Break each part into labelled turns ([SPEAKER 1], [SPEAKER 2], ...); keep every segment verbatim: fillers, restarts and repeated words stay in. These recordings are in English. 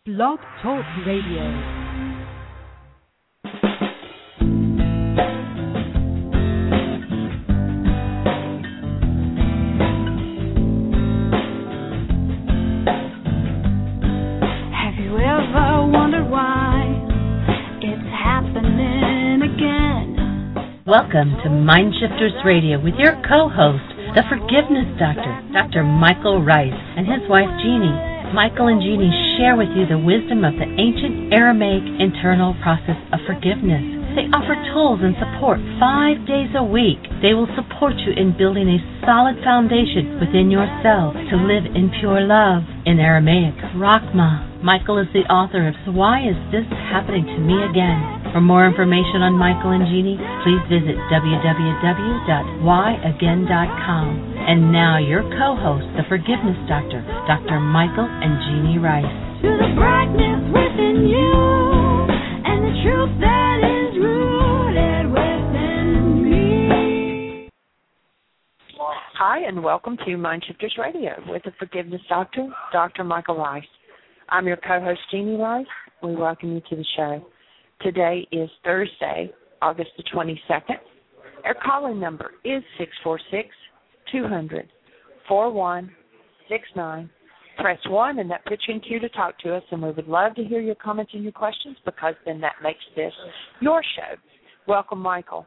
[SPEAKER 1] Blog Talk Radio.
[SPEAKER 2] Welcome to Mindshifters Radio with your co-host, the Forgiveness Doctor, Doctor Michael Ryce, and his wife Jeannie. Michael and Jeannie share with you the wisdom of the ancient Aramaic internal process of forgiveness. They offer tools and support five days a week. They will support you in building a solid foundation within yourself to live in pure love. In Aramaic, Rachma. Michael is the author of So Why Is This Happening to Me Again? For more information on Michael and Jeannie, please visit w w w dot why again dot com. And now your co-host, the Forgiveness Doctor, Doctor Michael and Jeannie Ryce.
[SPEAKER 3] To the brightness within you, and the truth that is rooted within me.
[SPEAKER 4] Hi, and welcome to Mindshifters Radio with the Forgiveness Doctor, Doctor Michael Ryce. I'm your co-host, Jeannie Ryce. We welcome you to the show. Today is Thursday, August the twenty-second. Our call-in number is six four six, two hundred, four one six nine. Press one, and that puts you in queue to talk to us, and we would love to hear your comments and your questions because then that makes this your show. Welcome, Michael.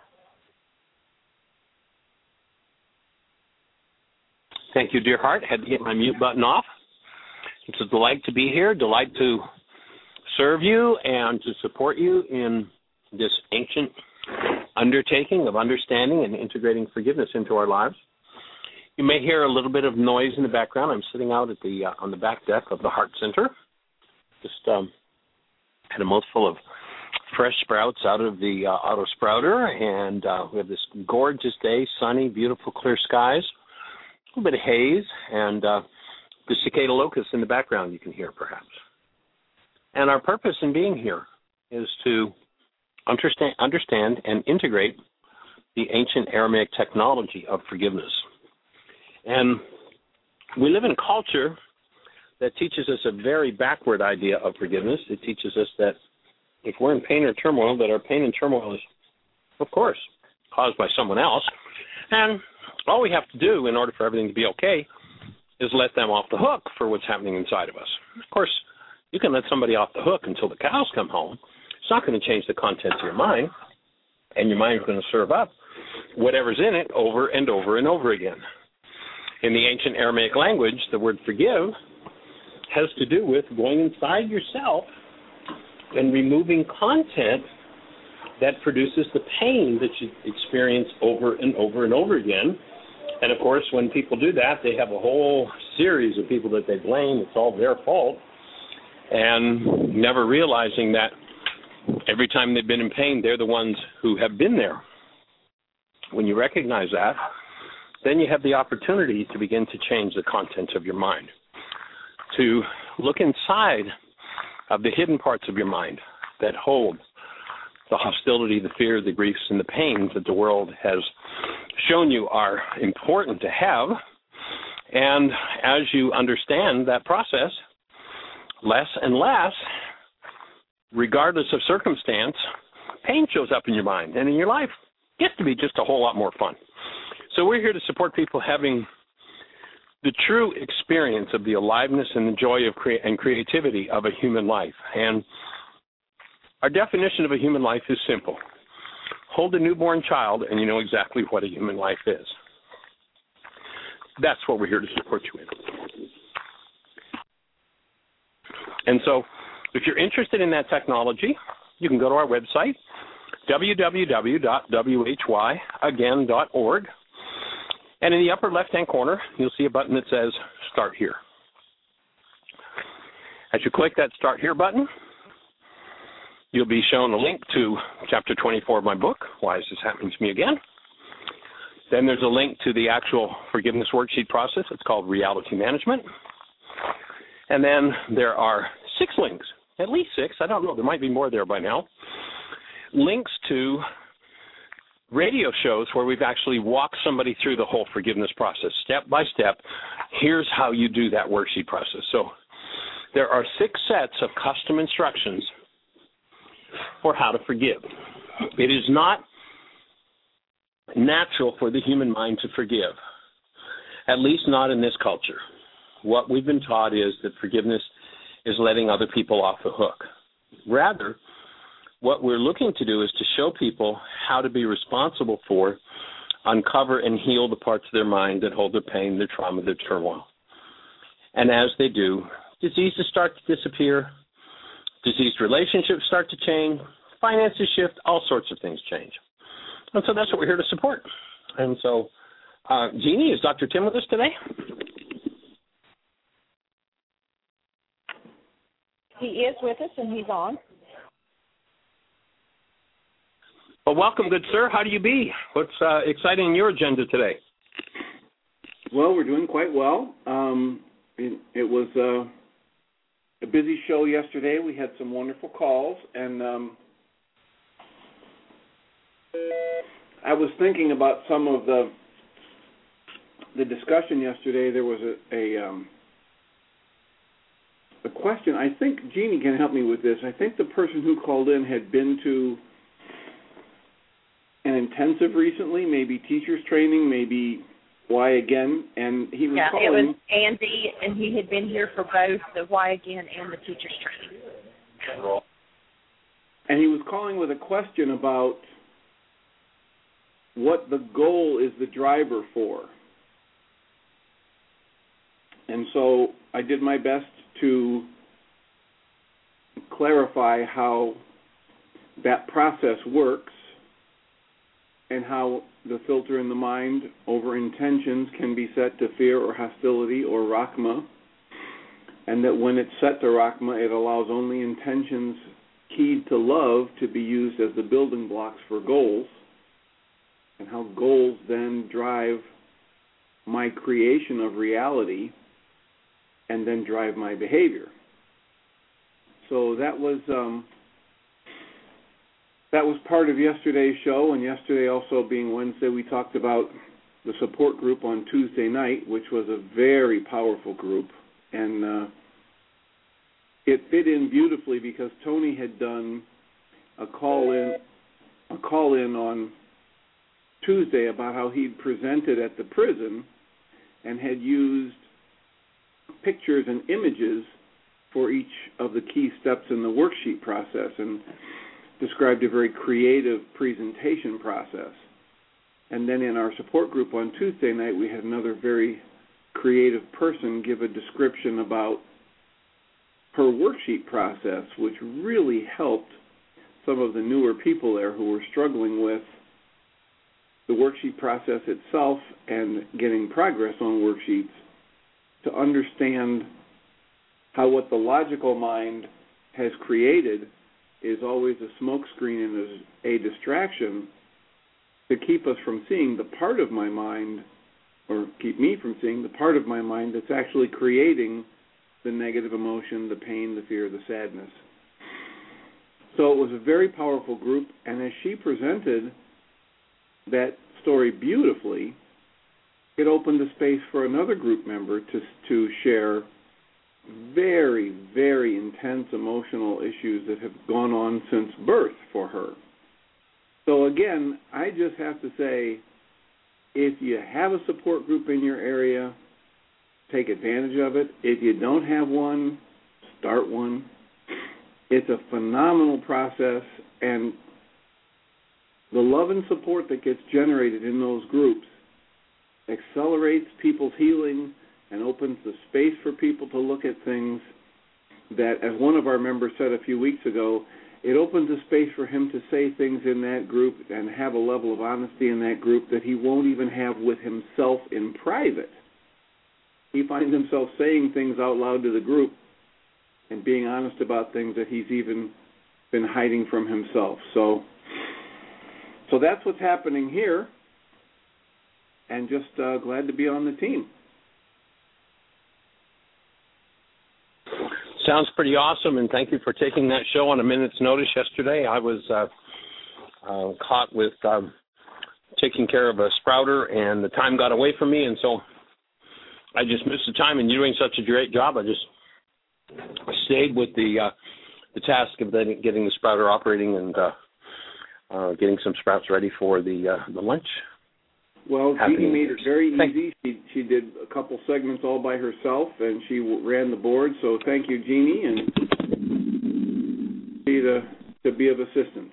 [SPEAKER 5] Thank you, dear heart. Had to get my mute button off. It's a delight to be here, delight to serve you and to support you in this ancient undertaking of understanding and integrating forgiveness into our lives. You may hear a little bit of noise in the background. I'm sitting out at the uh, on the back deck of the Heart Center. Just um, had a mouthful of fresh sprouts out of the uh, auto sprouter, and uh, we have this gorgeous day, sunny, beautiful, clear skies, a little bit of haze, and uh, the cicada locust in the background you can hear perhaps. And our purpose in being here is to understand, understand and integrate the ancient Aramaic technology of forgiveness. And we live in a culture that teaches us a very backward idea of forgiveness. It teaches us that if we're in pain or turmoil, that our pain and turmoil is, of course, caused by someone else. And all we have to do in order for everything to be okay is let them off the hook for what's happening inside of us. Of course, you can let somebody off the hook until the cows come home. It's not going to change the contents of your mind, and your mind is going to serve up whatever's in it over and over and over again. In the ancient Aramaic language, the word forgive has to do with going inside yourself and removing content that produces the pain that you experience over and over and over again. And, of course, when people do that, they have a whole series of people that they blame. It's all their fault. And never realizing that every time they've been in pain, they're the ones who have been there. When you recognize that, then you have the opportunity to begin to change the contents of your mind, to look inside of the hidden parts of your mind that hold the hostility, the fear, the griefs, and the pains that the world has shown you are important to have. And as you understand that process, less and less, regardless of circumstance, pain shows up in your mind and in your life gets to be just a whole lot more fun. So we're here to support people having the true experience of the aliveness and the joy of crea- and creativity of a human life. And our definition of a human life is simple. Hold a newborn child and you know exactly what a human life is. That's what we're here to support you in. And so if you're interested in that technology, you can go to our website, w w w dot why again dot org. And in the upper left-hand corner, you'll see a button that says Start Here. As you click that Start Here button, you'll be shown a link to Chapter twenty-four of my book, Why Is This Happening to Me Again? Then there's a link to the actual forgiveness worksheet process. It's called Reality Management. And then there are six links, at least six. I don't know. There might be more there by now. Links to radio shows where we've actually walked somebody through the whole forgiveness process, step by step. Here's how you do that worksheet process. So there are six sets of custom instructions for how to forgive. It is not natural for the human mind to forgive, at least not in this culture. What we've been taught is that forgiveness is letting other people off the hook. Rather, what we're looking to do is to show people how to be responsible for, uncover, and heal the parts of their mind that hold their pain, their trauma, their turmoil. And as they do, diseases start to disappear, diseased relationships start to change, finances shift, all sorts of things change. And so that's what we're here to support. And so, uh, Jeannie, is Doctor Tim with us today?
[SPEAKER 4] He is with us, and he's on.
[SPEAKER 5] Well, welcome, good sir. How do you be? What's uh, exciting in your agenda today?
[SPEAKER 6] Well, we're doing quite well. Um, it, it was uh, a busy show yesterday. We had some wonderful calls, and um, I was thinking about some of the the discussion yesterday. There was a a, um, a question. I think Jeannie can help me with this. I think the person who called in had been to an intensive recently, maybe teacher's training, maybe Why Again, and he was
[SPEAKER 4] yeah,
[SPEAKER 6] calling.
[SPEAKER 4] it was Andy, and he had been here for both the Why Again and the teacher's training.
[SPEAKER 6] And he was calling with a question about what the goal is the driver for. And so I did my best to clarify how that process works and how the filter in the mind over intentions can be set to fear or hostility or Rachma, and that when it's set to Rachma, it allows only intentions keyed to love to be used as the building blocks for goals, and how goals then drive my creation of reality and then drive my behavior. So that was um, that was part of yesterday's show, and yesterday also being Wednesday, we talked about the support group on Tuesday night, which was a very powerful group, and uh, it fit in beautifully because Tony had done a call in a call in on Tuesday about how he'd presented at the prison and had used pictures and images for each of the key steps in the worksheet process, and described a very creative presentation process. And then in our support group on Tuesday night, we had another very creative person give a description about her worksheet process, which really helped some of the newer people there who were struggling with the worksheet process itself and getting progress on worksheets, to understand how what the logical mind has created is always a smokescreen and is a distraction to keep us from seeing the part of my mind, or keep me from seeing the part of my mind that's actually creating the negative emotion, the pain, the fear, the sadness. So it was a very powerful group, and as she presented that story beautifully, it opened a space for another group member to to share very, very intense emotional issues that have gone on since birth for her. So again, I just have to say, if you have a support group in your area, take advantage of it. If you don't have one, start one. It's a phenomenal process, and the love and support that gets generated in those groups accelerates people's healing and opens the space for people to look at things that, as one of our members said a few weeks ago, it opens a space for him to say things in that group and have a level of honesty in that group that he won't even have with himself in private. He finds himself saying things out loud to the group and being honest about things that he's even been hiding from himself. So, so that's what's happening here, and just uh, glad to be on the team.
[SPEAKER 5] Sounds pretty awesome, and thank you for taking that show on a minute's notice yesterday. I was uh, uh, caught with um, taking care of a sprouter, and the time got away from me, and so I just missed the time, and you're doing such a great job. I just stayed with the uh, the task of then getting the sprouter operating and uh, uh, getting some sprouts ready for the uh, the lunch.
[SPEAKER 6] Well, Jeannie made it very
[SPEAKER 5] thank
[SPEAKER 6] easy. She she did a couple segments all by herself, and she ran the board. So thank you, Jeannie, and to to be of assistance.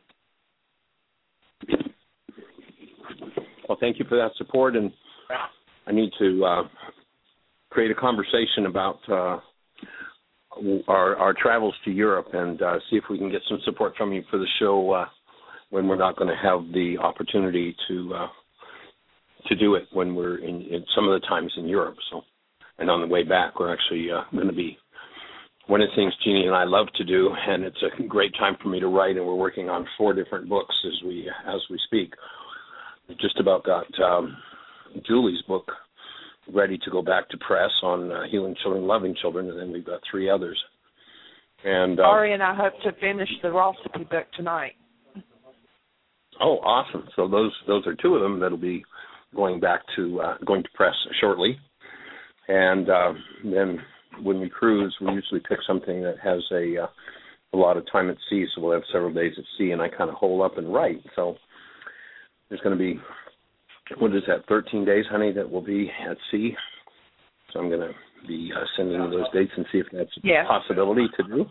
[SPEAKER 5] Well, thank you for that support, and I need to uh, create a conversation about uh, our, our travels to Europe and uh, see if we can get some support from you for the show uh, when we're not going to have the opportunity to uh, to do it when we're in, in some of the times in Europe. So, and on the way back, we're actually uh, going to be one of the things Jeannie and I love to do, and it's a great time for me to write. And we're working on four different books as we as we speak. Just about got um, Julie's book ready to go back to press on uh, healing children, loving children, and then we've got three others. And uh,
[SPEAKER 4] Ari and I hope to finish the Rossipy book tonight.
[SPEAKER 5] Oh, awesome! So those those are two of them that'll be going back to uh, going to press shortly. And uh, then when we cruise, we usually pick something that has a uh, a lot of time at sea, so we'll have several days at sea, and I kind of hole up and write. So there's going to be, what is that, thirteen days, honey, that will be at sea. So I'm going to be uh, sending you those dates and see if that's
[SPEAKER 4] yeah.
[SPEAKER 5] a possibility to do.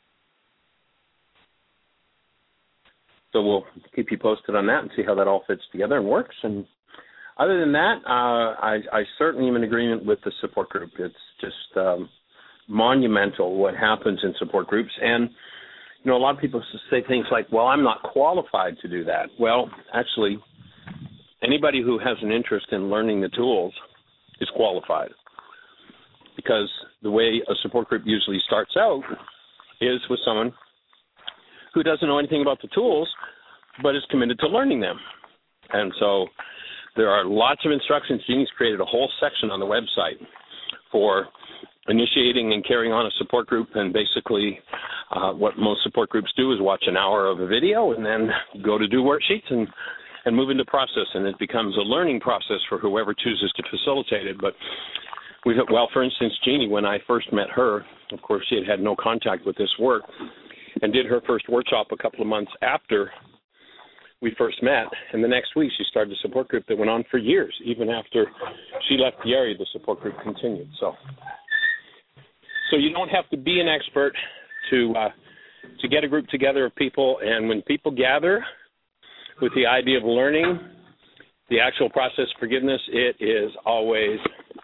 [SPEAKER 5] So we'll keep you posted on that and see how that all fits together and works. And other than that, uh, I, I certainly am in agreement with the support group. It's just um, monumental what happens in support groups. And you know, a lot of people say things like, well, I'm not qualified to do that. Well, actually, anybody who has an interest in learning the tools is qualified, because the way a support group usually starts out is with someone who doesn't know anything about the tools but is committed to learning them. And so there are lots of instructions. Jeannie's created a whole section on the website for initiating and carrying on a support group, and basically uh, what most support groups do is watch an hour of a video and then go to do worksheets and, and move into process, and it becomes a learning process for whoever chooses to facilitate it. But we've, well, for instance, Jeannie, when I first met her, of course, she had had no contact with this work, and did her first workshop a couple of months after we first met, and the next week she started a support group that went on for years. Even after she left the area, the support group continued. So So you don't have to be an expert to uh, to get a group together of people, and when people gather with the idea of learning the actual process of forgiveness, it is always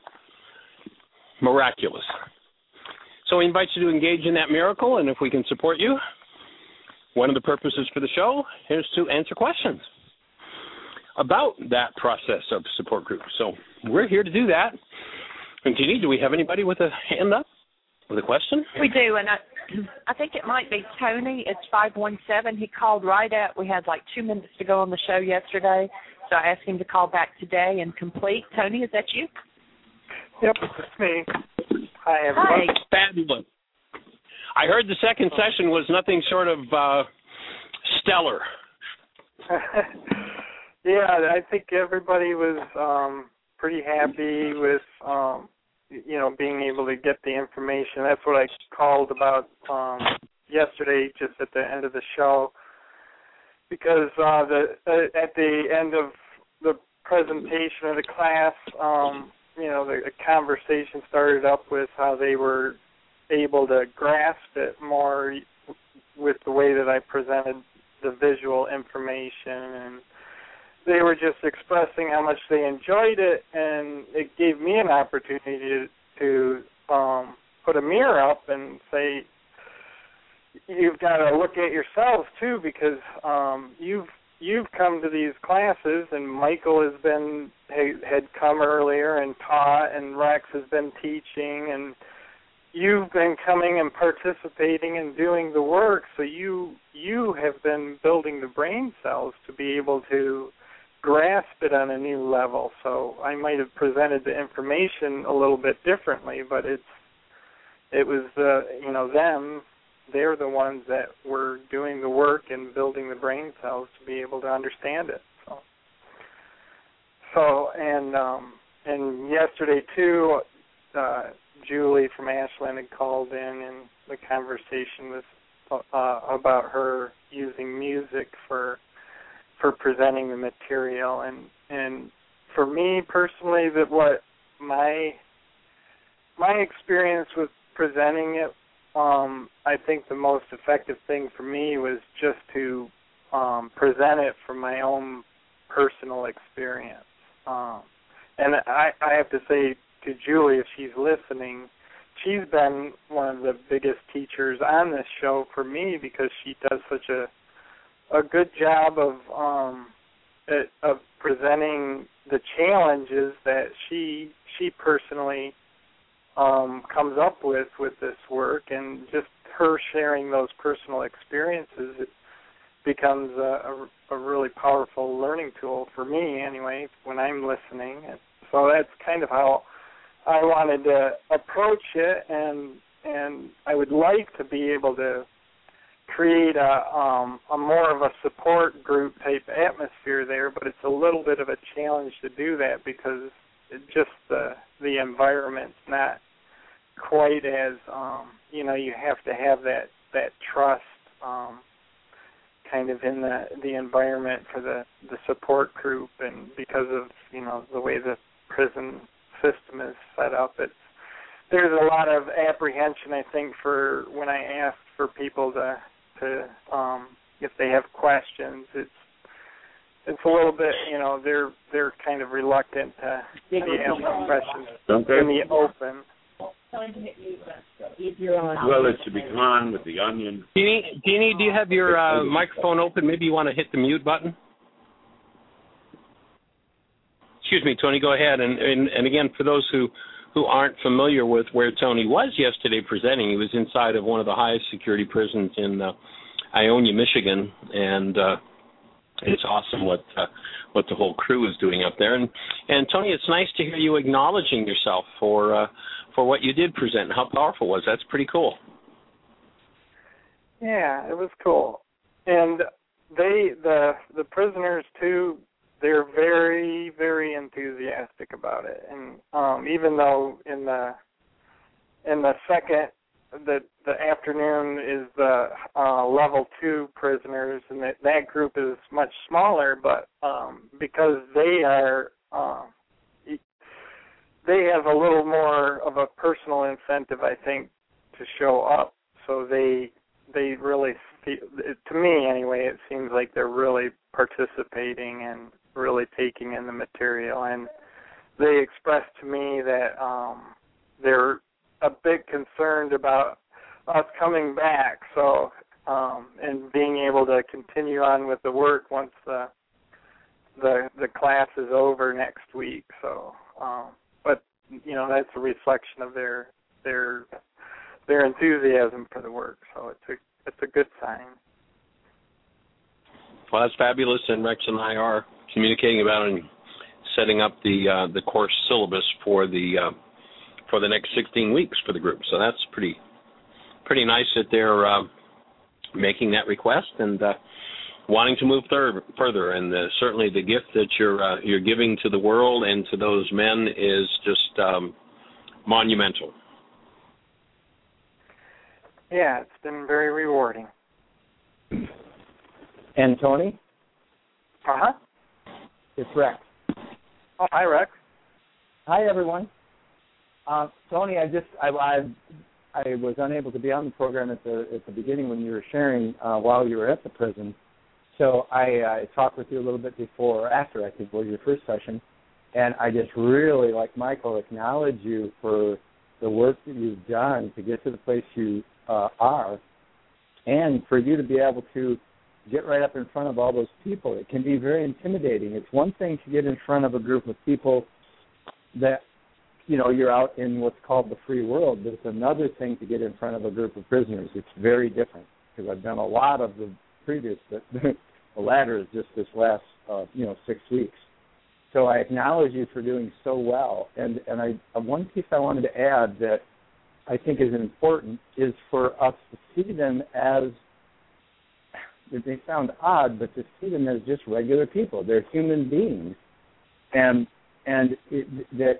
[SPEAKER 5] miraculous. So we invite you to engage in that miracle, and if we can support you, one of the purposes for the show is to answer questions about that process of support group. So we're here to do that. And Jeannie, do we have anybody with a hand up? With a question?
[SPEAKER 4] We do, and I, I think it might be Tony. It's five one seven. He called right at, we had like two minutes to go on the show yesterday, so I asked him to call back today and complete. Tony, is that you?
[SPEAKER 7] Yep, it's me. Hi, everybody.
[SPEAKER 4] Hi.
[SPEAKER 5] Fabulous. I heard the second session was nothing short of uh, stellar.
[SPEAKER 7] Yeah, I think everybody was um, pretty happy with um, you know, being able to get the information. That's what I called about um, yesterday, just at the end of the show, because uh, the uh, at the end of the presentation of the class, um, you know, the, the conversation started up with how they were able to grasp it more with the way that I presented the visual information, and they were just expressing how much they enjoyed it, and it gave me an opportunity to, to um, put a mirror up and say, you've got to look at yourselves too, because um, you've you've come to these classes, and Michael has been had come earlier and taught, and Rex has been teaching, and you've been coming and participating and doing the work. So you you have been building the brain cells to be able to grasp it on a new level. So I might have presented the information a little bit differently, but it's it was uh, you know them. They're the ones that were doing the work and building the brain cells to be able to understand it. So, so and um, and yesterday too, uh, Julie from Ashland had called in, and the conversation was uh, about her using music for for presenting the material, and and for me personally, that what my my experience with presenting it, um, I think the most effective thing for me was just to um, present it from my own personal experience. Um, and I, I have to say to Julie, if she's listening, she's been one of the biggest teachers on this show for me, because she does such a a good job of um, it, of presenting the challenges that she she personally um, comes up with with this work, and just her sharing those personal experiences, it becomes a, a, a really powerful learning tool for me anyway when I'm listening. And so that's kind of how I wanted to approach it, and and I would like to be able to create a, um, a more of a support group type atmosphere there, but it's a little bit of a challenge to do that, because it just the the environment's not quite as um, you know, you have to have that that trust um, kind of in the the environment for the the support group, and because of, you know, the way the prison system is set up, it's there's a lot of apprehension, I think, for when I ask for people to to um, if they have questions. It's it's a little bit, you know, they're they're kind of reluctant to be asking questions
[SPEAKER 8] Okay.
[SPEAKER 7] in the open.
[SPEAKER 8] Well, it should be on with the onion.
[SPEAKER 5] Deanie, Deanie, do you have your uh, microphone open? Maybe you want to hit the mute button? Excuse me, Tony, go ahead. And, and, and again, for those who, who aren't familiar with where Tony was yesterday presenting, he was inside of one of the highest security prisons in uh, Ionia, Michigan, and uh, it's awesome what uh, what the whole crew is doing up there. And, and Tony, it's nice to hear you acknowledging yourself for uh, for what you did present and how powerful it was. That's pretty cool.
[SPEAKER 7] Yeah, it was cool. And they, the the prisoners too, they're very, very enthusiastic about it. And um, even though in the in the second, the the afternoon is the uh, level two prisoners, and that, that group is much smaller, but um, because they are, uh, they have a little more of a personal incentive, I think, to show up. So they they really, feel, to me anyway, it seems like they're really participating and really taking in the material. And they expressed to me that um, they're a bit concerned about us coming back, so um, and being able to continue on with the work once the the the class is over next week. So, um, but you know, that's a reflection of their their their enthusiasm for the work. So it's a it's a good sign.
[SPEAKER 5] Well, that's fabulous, and Rex and I are communicating about and setting up the uh, the course syllabus for the uh, for the next sixteen weeks for the group. So that's pretty pretty nice that they're uh, making that request and uh, wanting to move thir- further. And uh, certainly the gift that you're uh, you're giving to the world and to those men is just um, monumental.
[SPEAKER 7] Yeah, it's been very rewarding.
[SPEAKER 9] And Tony?
[SPEAKER 7] Uh-huh.
[SPEAKER 9] It's Rex.
[SPEAKER 7] Oh, hi, Rex.
[SPEAKER 9] Hi, everyone. Uh, Tony, I just I, I I was unable to be on the program at the at the beginning when you were sharing uh, while you were at the prison. So I uh, talked with you a little bit before or after, I think, was your first session, and I just really, like Michael, acknowledge you for the work that you've done to get to the place you uh, are, and for you to be able to get right up in front of all those people. It can be very intimidating. It's one thing to get in front of a group of people that, you know, you're out in what's called the free world, but it's another thing to get in front of a group of prisoners. It's very different, because I've done a lot of the previous, but the latter is just this last, uh, you know, six weeks. So I acknowledge you for doing so well. And, and I, one piece I wanted to add that I think is important is for us to see them as, they sound odd, but to see them as just regular people. They're human beings. And and it, that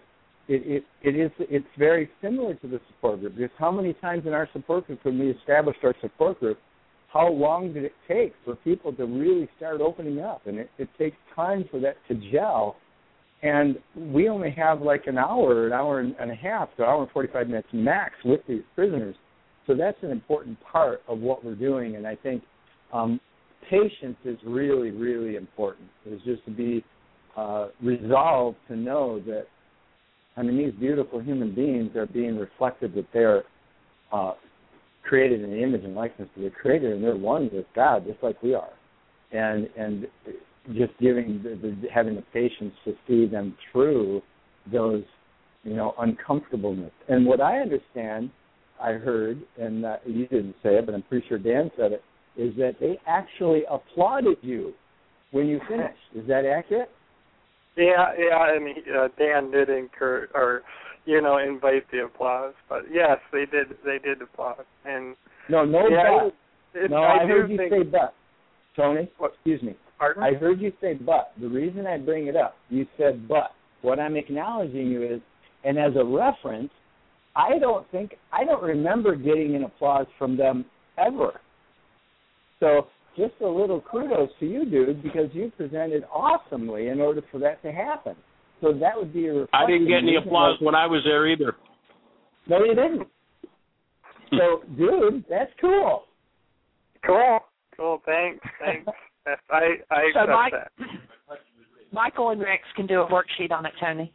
[SPEAKER 9] it, it, it is it's very similar to the support group, because how many times in our support group, when we established our support group, how long did it take for people to really start opening up? And it, it takes time for that to gel. And we only have like an hour, an hour and a half, to an hour and forty-five minutes max with these prisoners. So that's an important part of what we're doing. And I think um, patience is really, really important. It's just to be uh, resolved to know that, I mean, these beautiful human beings are being reflected, that they're uh, created in the image and likeness of the Creator, and they're one with God, just like we are. And and just giving, the, the, having the patience to see them through those, you know, uncomfortableness. And what I understand, I heard, and uh, you didn't say it, but I'm pretty sure Dan said it, is that they actually applauded you when you finished. Is that accurate?
[SPEAKER 7] Yeah, yeah, and he, uh, Dan did encourage, or you know, invite the applause. But yes, they did. They did applaud. And
[SPEAKER 9] no, no,
[SPEAKER 7] yeah,
[SPEAKER 9] but.
[SPEAKER 7] It,
[SPEAKER 9] no,
[SPEAKER 7] I,
[SPEAKER 9] I heard you
[SPEAKER 7] think,
[SPEAKER 9] say but. Tony,
[SPEAKER 7] what?
[SPEAKER 9] Excuse me.
[SPEAKER 7] Pardon?
[SPEAKER 9] I heard you say but. The reason I bring it up, you said but. What I'm acknowledging you is, and as a reference, I don't think I don't remember getting an applause from them ever. So just a little kudos to you, dude, because you presented awesomely in order for that to happen. So that would be a reflection.
[SPEAKER 5] I didn't get any applause when I was there either.
[SPEAKER 9] No, you didn't. So, dude, that's cool.
[SPEAKER 7] Cool. Cool. Thanks. Thanks. I I
[SPEAKER 4] so
[SPEAKER 7] accept
[SPEAKER 4] Mike,
[SPEAKER 7] that.
[SPEAKER 4] Michael and Rex can do a worksheet on it, Tony.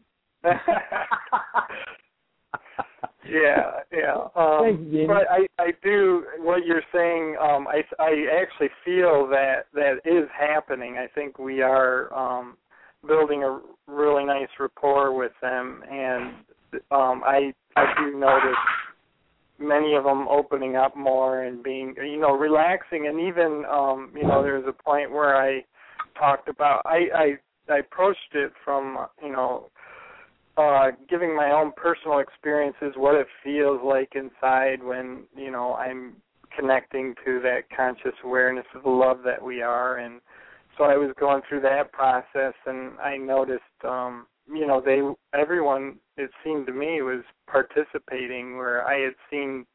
[SPEAKER 7] Yeah, yeah. Um,
[SPEAKER 9] Thanks, Jamie.
[SPEAKER 7] but I, I do what you're saying. Um, I, I actually feel that that is happening. I think we are um, building a really nice rapport with them, and um, I I do notice many of them opening up more and being, you know, relaxing, and even um, you know, there's a point where I talked about I I, I approached it from you know. Uh, giving my own personal experiences, what it feels like inside when, you know, I'm connecting to that conscious awareness of the love that we are. And so I was going through that process, and I noticed, um, you know, they, everyone, it seemed to me, was participating, where I had seen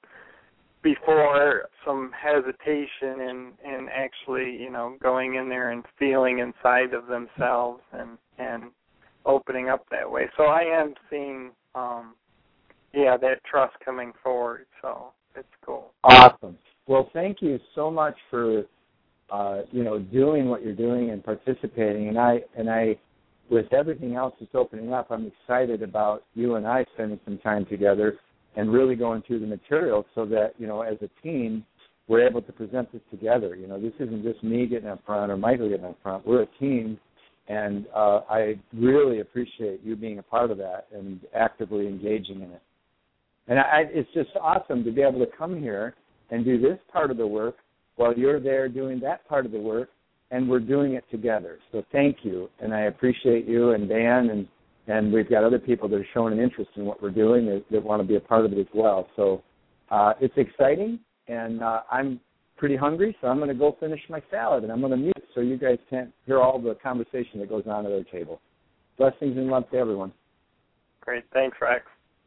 [SPEAKER 7] before some hesitation and, and actually, you know, going in there and feeling inside of themselves and, and opening up that way. So I am seeing, um, yeah, that trust coming forward. So it's cool.
[SPEAKER 9] Awesome. Well, thank you so much for, uh, you know, doing what you're doing and participating. And I, and I, with everything else that's opening up, I'm excited about you and I spending some time together and really going through the material so that, you know, as a team, we're able to present this together. You know, this isn't just me getting up front or Michael getting up front. We're a team. And uh, I really appreciate you being a part of that and actively engaging in it. And I, it's just awesome to be able to come here and do this part of the work while you're there doing that part of the work, and we're doing it together. So thank you, and I appreciate you and Dan, and, and we've got other people that are showing an interest in what we're doing that, that want to be a part of it as well. So uh, it's exciting, and uh, I'm pretty hungry, so I'm going to go finish my salad, and I'm going to mute so you guys can't hear all the conversation that goes on at our table. Blessings and love to everyone.
[SPEAKER 7] Great. Thanks, Rex.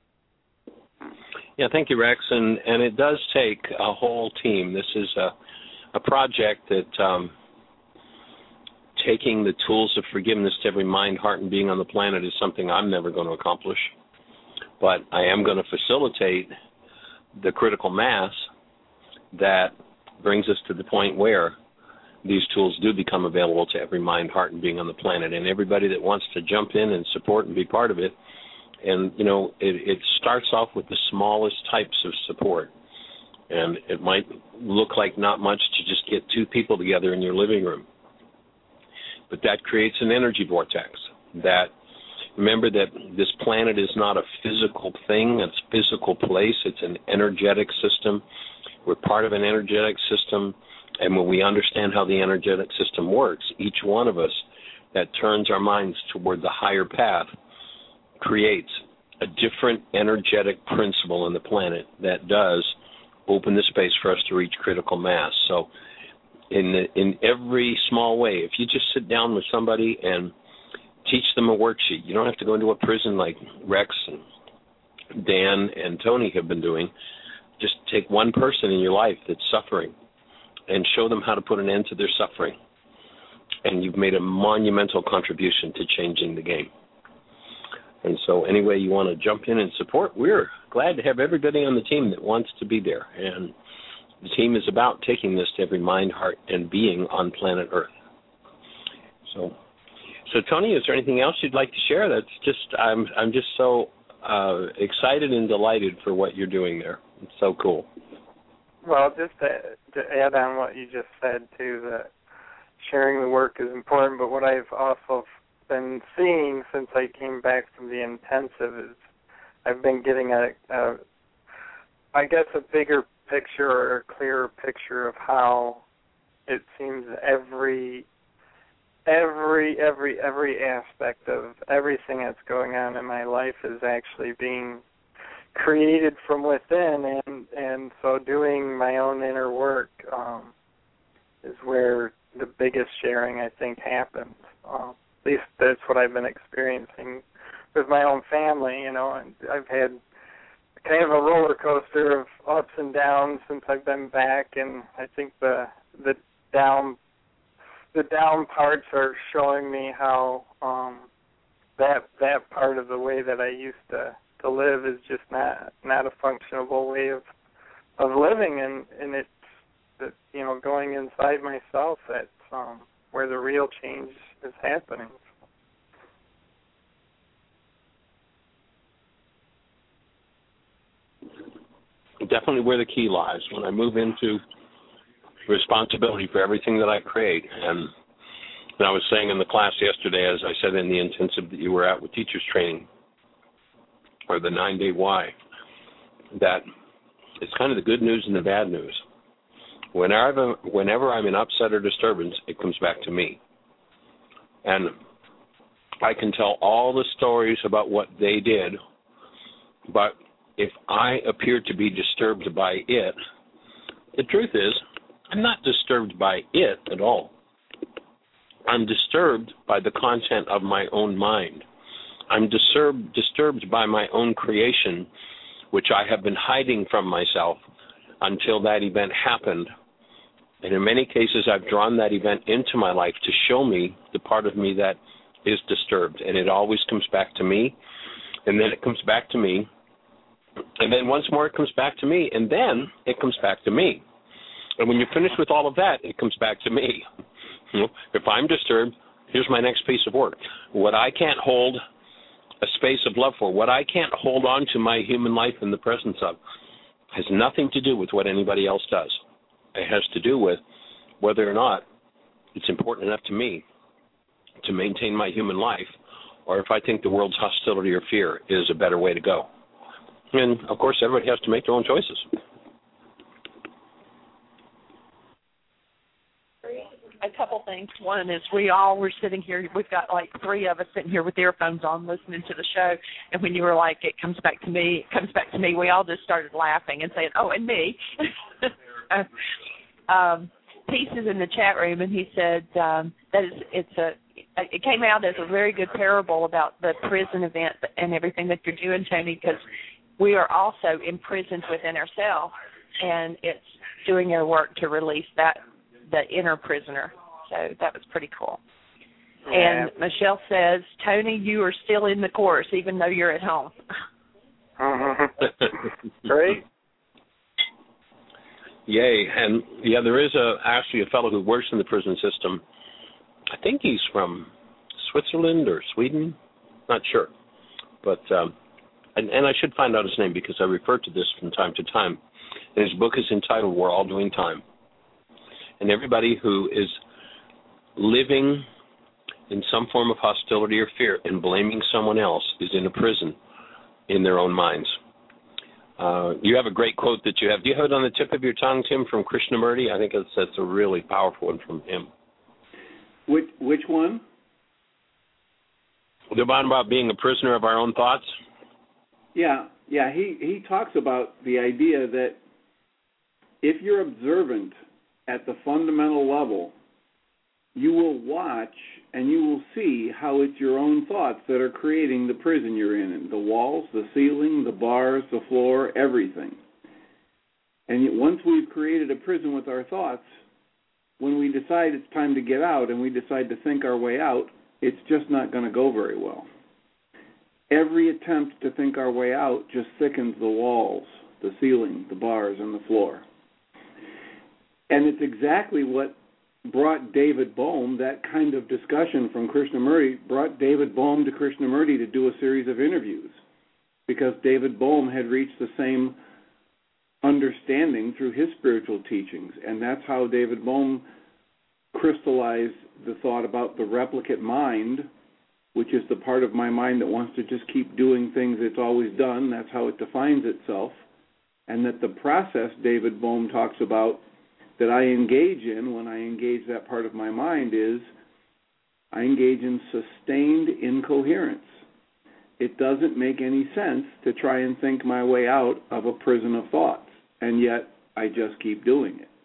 [SPEAKER 5] Yeah, thank you, Rex. And, and it does take a whole team. This is a, a project that um, taking the tools of forgiveness to every mind, heart, and being on the planet is something I'm never going to accomplish. But I am going to facilitate the critical mass that brings us to the point where these tools do become available to every mind, heart, and being on the planet. And everybody that wants to jump in and support and be part of it, and, you know, it, it starts off with the smallest types of support. And it might look like not much to just get two people together in your living room. But that creates an energy vortex. That, remember that this planet is not a physical thing, it's a physical place, it's an energetic system. We're part of an energetic system, and when we understand how the energetic system works, each one of us that turns our minds toward the higher path creates a different energetic principle in the planet that does open the space for us to reach critical mass. So in the, in every small way, if you just sit down with somebody and teach them a worksheet. You don't have to go into a prison like Rex and Dan and Tony have been doing. Just take one person in your life that's suffering and show them how to put an end to their suffering. And you've made a monumental contribution to changing the game. And so any way you want to jump in and support, we're glad to have everybody on the team that wants to be there. And the team is about taking this to every mind, heart, and being on planet Earth. So, so Tony, is there anything else you'd like to share? That's just, I'm, I'm just so uh, excited and delighted for what you're doing there. It's so cool.
[SPEAKER 7] Well, just to, to add on what you just said, too, that sharing the work is important, but what I've also been seeing since I came back from the intensive is I've been getting a, a I guess, a bigger picture or a clearer picture of how it seems every, every, every, every aspect of everything that's going on in my life is actually being created from within, and and so doing my own inner work um, is where the biggest sharing, I think, happens. Uh, at least that's what I've been experiencing with my own family, you know, and I've had kind of a roller coaster of ups and downs since I've been back, and I think the the down the down parts are showing me how um, that that part of the way that I used to to live is just not not a functionable way of of living, and and it's that, you know, going inside myself, that's um, where the real change is happening.
[SPEAKER 5] Definitely where the key lies. When I move into responsibility for everything that I create, and, and I was saying in the class yesterday, as I said in the intensive that you were at with teachers training, or the nine-day why, that it's kind of the good news and the bad news. Whenever, whenever I'm in upset or disturbance, it comes back to me. And I can tell all the stories about what they did, but if I appear to be disturbed by it, the truth is, I'm not disturbed by it at all. I'm disturbed by the content of my own mind. I'm disturbed, disturbed by my own creation, which I have been hiding from myself until that event happened. And in many cases, I've drawn that event into my life to show me the part of me that is disturbed. And it always comes back to me, and then it comes back to me, and then once more it comes back to me, and then it comes back to me. And when you're finished with all of that, it comes back to me. You know, if I'm disturbed, here's my next piece of work. What I can't hold a space of love for, what I can't hold on to my human life in the presence of, has nothing to do with what anybody else does. It has to do with whether or not it's important enough to me to maintain my human life, or if I think the world's hostility or fear is a better way to go. And, of course, everybody has to make their own choices.
[SPEAKER 4] A couple things. One is we all were sitting here. We've got like three of us sitting here with earphones on listening to the show. And when you were like, it comes back to me, it comes back to me, we all just started laughing and saying, oh, and me. um, Pieces in the chat room, and he said um, that it's, it's a, it came out as a very good parable about the prison event and everything that you're doing, Tony, because we are also imprisoned within ourselves, and it's doing our work to release that, the inner prisoner. So that was pretty cool. Yeah. And Michelle says, Tony, you are still in the course, even though you're at home.
[SPEAKER 7] Uh-huh. Great.
[SPEAKER 5] Yay. And, yeah, there is a, actually a fellow who works in the prison system. I think he's from Switzerland or Sweden. Not sure. But, um, and, and I should find out his name because I refer to this from time to time. And his book is entitled We're All Doing Time. And everybody who is living in some form of hostility or fear and blaming someone else is in a prison in their own minds. Uh, you have a great quote that you have. Do you have it on the tip of your tongue, Tim, from Krishnamurti? I think that's, that's a really powerful one from him.
[SPEAKER 6] Which which one?
[SPEAKER 5] The one about being a prisoner of our own thoughts?
[SPEAKER 6] Yeah, yeah. He, he talks about the idea that if you're observant at the fundamental level, you will watch and you will see how it's your own thoughts that are creating the prison you're in, the walls, the ceiling, the bars, the floor, everything. And once we've created a prison with our thoughts, when we decide it's time to get out and we decide to think our way out, it's just not going to go very well. Every attempt to think our way out just thickens the walls, the ceiling, the bars, and the floor. And it's exactly what brought David Bohm, that kind of discussion from Krishnamurti, brought David Bohm to Krishnamurti to do a series of interviews, because David Bohm had reached the same understanding through his spiritual teachings, and that's how David Bohm crystallized the thought about the replicate mind, which is the part of my mind that wants to just keep doing things it's always done. That's how it defines itself. And that the process David Bohm talks about that I engage in when I engage that part of my mind is I engage in sustained incoherence. It doesn't make any sense to try and think my way out of a prison of thoughts, and yet I just keep doing it.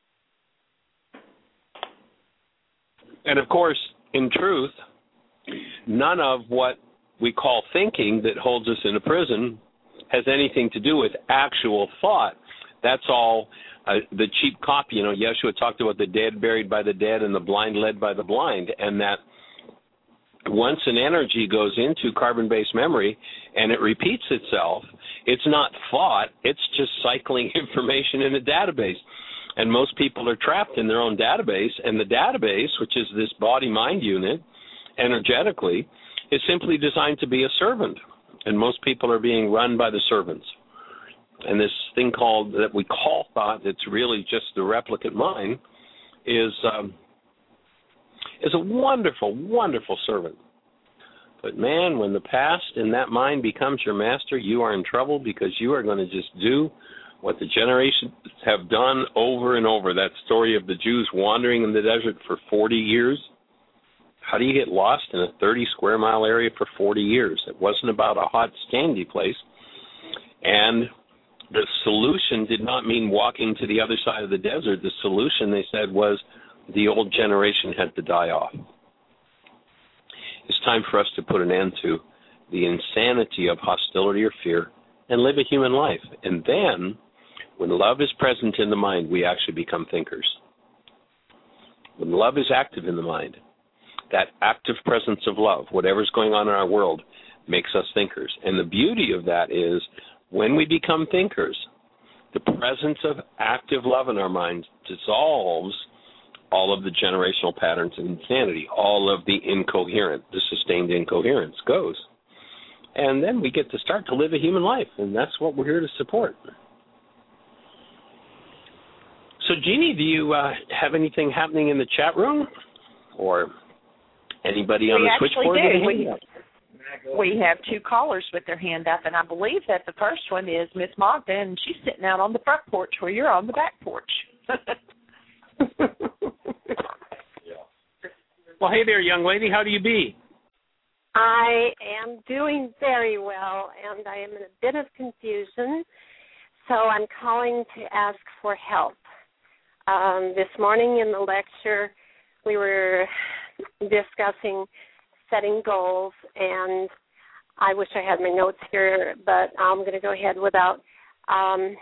[SPEAKER 5] And of course, in truth, none of what we call thinking that holds us in a prison has anything to do with actual thought. That's all uh, the cheap copy. You know, Yeshua talked about the dead buried by the dead and the blind led by the blind, and that once an energy goes into carbon-based memory and it repeats itself, it's not thought, it's just cycling information in a database. And most people are trapped in their own database, and the database, which is this body-mind unit, energetically, is simply designed to be a servant. And most people are being run by the servants. And this thing called, that we call thought, that's really just the replicate mind, is um, is a wonderful, wonderful servant. But man, when the past in that mind becomes your master, you are in trouble, because you are going to just do what the generations have done over and over. That story of the Jews wandering in the desert for forty years. How do you get lost in a thirty square mile area for forty years? It wasn't about a hot, standy place. And the solution did not mean walking to the other side of the desert. The solution, they said, was the old generation had to die off. It's time for us to put an end to the insanity of hostility or fear and live a human life. And then, when love is present in the mind, we actually become thinkers. When love is active in the mind, that active presence of love, whatever's going on in our world, makes us thinkers. And the beauty of that is, when we become thinkers, the presence of active love in our minds dissolves all of the generational patterns of insanity, all of the incoherent, the sustained incoherence goes. And then we get to start to live a human life, and that's what we're here to support. So, Jeannie, do you uh, have anything happening in the chat room? Or anybody on
[SPEAKER 4] we
[SPEAKER 5] the switchboard?
[SPEAKER 4] We actually do. We, we have two callers with their hand up, and I believe that the first one is Miss Magda, and she's sitting out on the front porch where you're on the back porch.
[SPEAKER 5] Well, hey there, young lady. How do you be?
[SPEAKER 10] I am doing very well, and I am in a bit of confusion, so I'm calling to ask for help. Um, this morning in the lecture, we were discussing setting goals, and I wish I had my notes here, but I'm going to go ahead without. Um,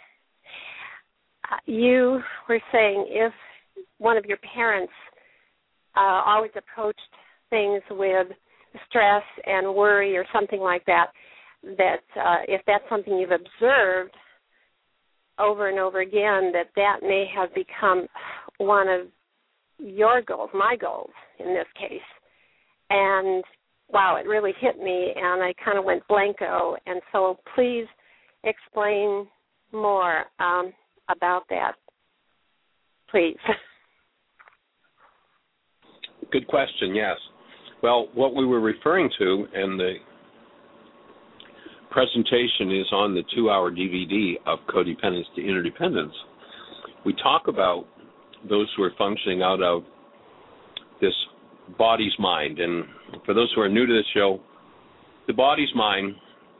[SPEAKER 10] you were saying if one of your parents uh, always approached things with stress and worry or something like that, that uh, if that's something you've observed over and over again, that that may have become one of your goals, my goals in this case. And, wow, it really hit me, and I kind of went blanco. And so please explain more um, about that, please.
[SPEAKER 5] Good question, yes. Well, what we were referring to, and the presentation is on the two-hour D V D of Codependence to Interdependence, we talk about those who are functioning out of this body's mind. And for those who are new to this show, the body's mind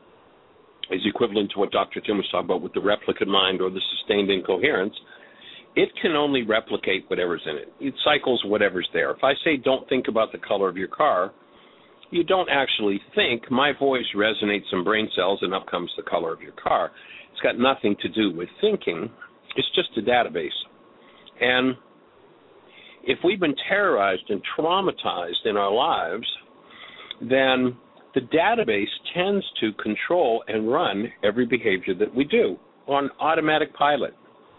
[SPEAKER 5] is equivalent to what Doctor Tim was talking about with the replicate mind or the sustained incoherence. it can only replicate whatever's in it. It cycles whatever's there. If I say don't think about the color of your car, you don't actually think. My voice resonates in brain cells and up comes the color of your car. It's got nothing to do with thinking. It's just a database. And if we've been terrorized and traumatized in our lives, then the database tends to control and run every behavior that we do on automatic pilot.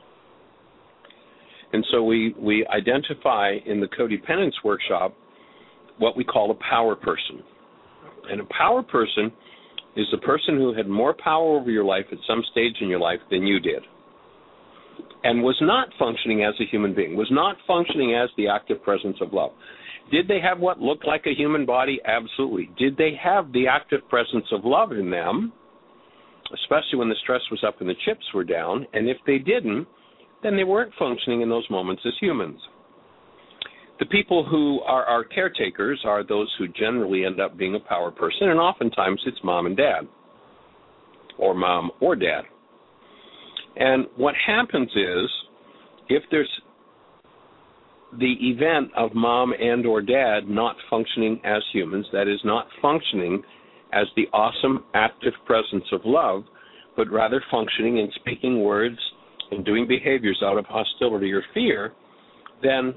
[SPEAKER 5] And so we, we identify in the codependence workshop what we call a power person. And a power person is the person who had more power over your life at some stage in your life than you did, and was not functioning as a human being, was not functioning as the active presence of love. Did they have what looked like a human body? Absolutely. Did they have the active presence of love in them, especially when the stress was up and the chips were down? And if they didn't, then they weren't functioning in those moments as humans. The people who are our caretakers are those who generally end up being a power person, and oftentimes it's mom and dad, or mom or dad. And what happens is, if there's the event of mom and or dad not functioning as humans, that is, not functioning as the awesome active presence of love, but rather functioning and speaking words and doing behaviors out of hostility or fear, then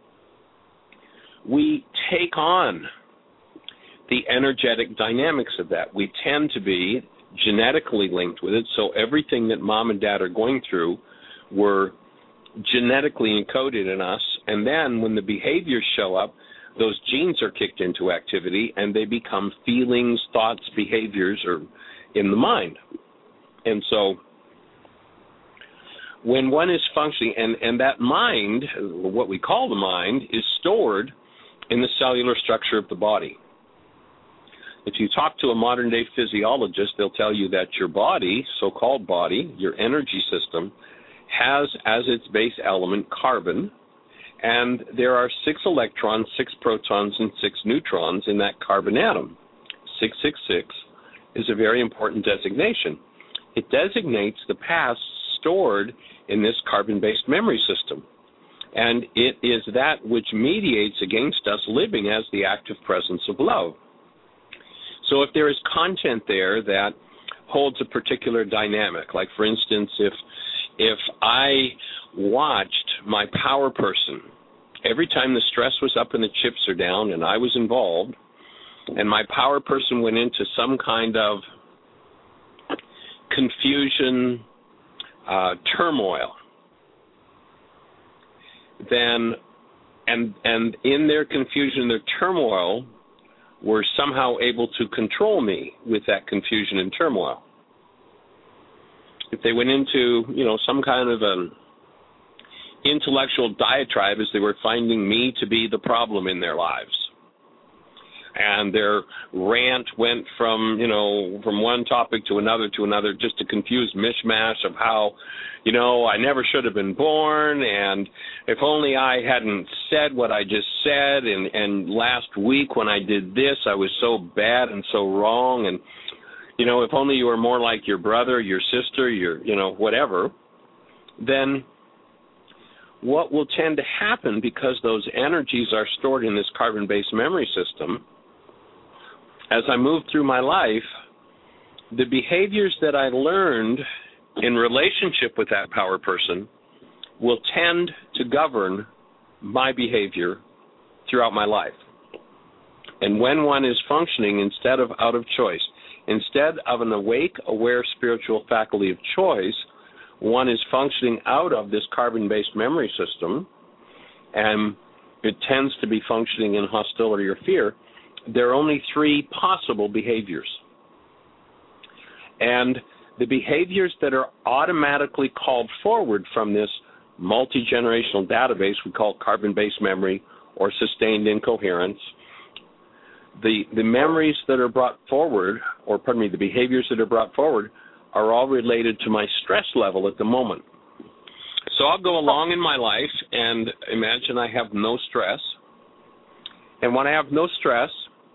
[SPEAKER 5] we take on the energetic dynamics of that. We tend to be genetically linked with it, so everything that mom and dad are going through were genetically encoded in us, and then when the behaviors show up, those genes are kicked into activity, and they become feelings, thoughts, behaviors, or in the mind. And so when one is functioning, and, and that mind, what we call the mind, is stored in the cellular structure of the body. If you talk to a modern-day physiologist, they'll tell you that your body, so-called body, your energy system, has as its base element carbon, and there are six electrons, six protons, and six neutrons in that carbon atom. six six six is a very important designation. It designates the past stored in this carbon-based memory system. And it is that which mediates against us living as the active presence of love. So if there is content there that holds a particular dynamic, like for instance, if if I watched my power person, every time the stress was up and the chips are down and I was involved, and my power person went into some kind of confusion, uh, turmoil, then, and and in their confusion, their turmoil, were somehow able to control me with that confusion and turmoil. If they went into, you know, some kind of an intellectual diatribe as they were finding me to be the problem in their lives, and their rant went from, you know, from one topic to another to another, just a confused mishmash of how, you know, I never should have been born, and if only I hadn't said what I just said, and, and last week when I did this, I was so bad and so wrong, and, you know, if only you were more like your brother, your sister, your, you know, whatever, then what will tend to happen, because those energies are stored in this carbon-based memory system, as I move through my life, the behaviors that I learned in relationship with that power person will tend to govern my behavior throughout my life. And when one is functioning instead of out of choice, instead of an awake, aware spiritual faculty of choice, one is functioning out of this carbon-based memory system, and it tends to be functioning in hostility or fear. There are only three possible behaviors. And the behaviors that are automatically called forward from this multi-generational database we call carbon-based memory or sustained incoherence, the, the memories that are brought forward, or pardon me, the behaviors that are brought forward are all related to my stress level at the moment. So I'll go along in my life and imagine I have no stress. And when I have no stress,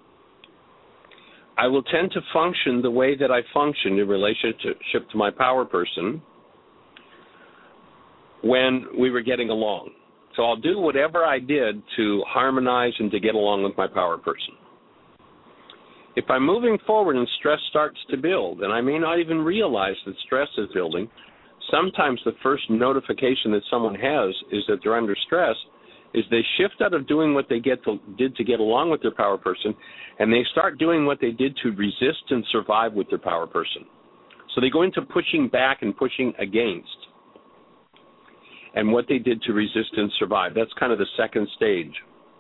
[SPEAKER 5] I will tend to function the way that I function in relationship to my power person, when we were getting along. So I'll do whatever I did to harmonize and to get along with my power person. If I'm moving forward and stress starts to build, and I may not even realize that stress is building, sometimes the first notification that someone has is that they're under stress, is they shift out of doing what they get to, did to get along with their power person, and they start doing what they did to resist and survive with their power person. So they go into pushing back and pushing against, and what they did to resist and survive. That's kind of the second stage.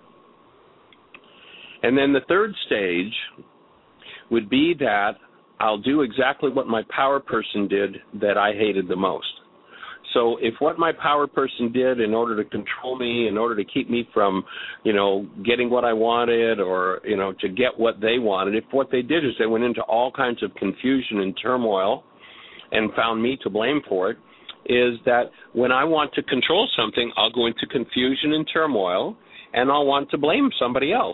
[SPEAKER 5] And then the third stage would be that I'll do exactly what my power person did that I hated the most. So if what my power person did in order to control me, in order to keep me from, you know, getting what I wanted or, you know, to get what they wanted, if what they did is they went into all kinds of confusion and turmoil and found me to blame for it, is that when I want to control something, I'll go into confusion and turmoil, and I'll want to blame somebody else.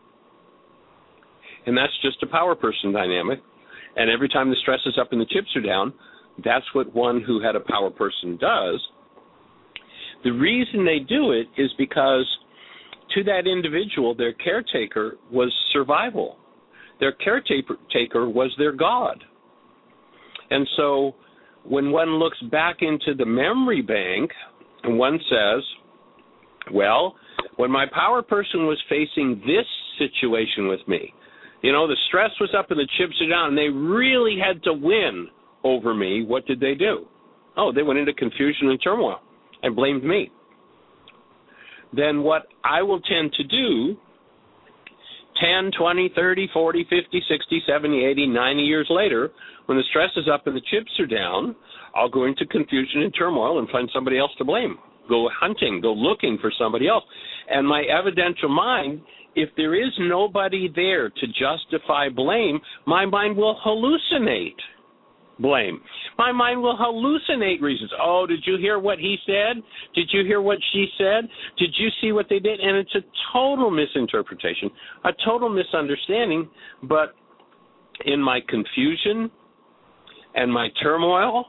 [SPEAKER 5] And that's just a power person dynamic. And every time the stress is up and the chips are down, that's what one who had a power person does. The reason they do it is because to that individual, their caretaker was survival. Their caretaker was their God. And so when one looks back into the memory bank and one says, well, when my power person was facing this situation with me, you know, the stress was up and the chips are down, and they really had to win over me, what did they do? Oh, they went into confusion and turmoil and blamed me. Then what I will tend to do ten, twenty, thirty, forty, fifty, sixty, seventy, eighty, ninety years later, when the stress is up and the chips are down, I'll go into confusion and turmoil and find somebody else to blame. Go hunting, go looking for somebody else. And my evidential mind, if there is nobody there to justify blame, my mind will hallucinate blame. My mind will hallucinate reasons. Oh, did you hear what he said? Did you hear what she said? Did you see what they did? And it's a total misinterpretation, a total misunderstanding. But in my confusion and my turmoil,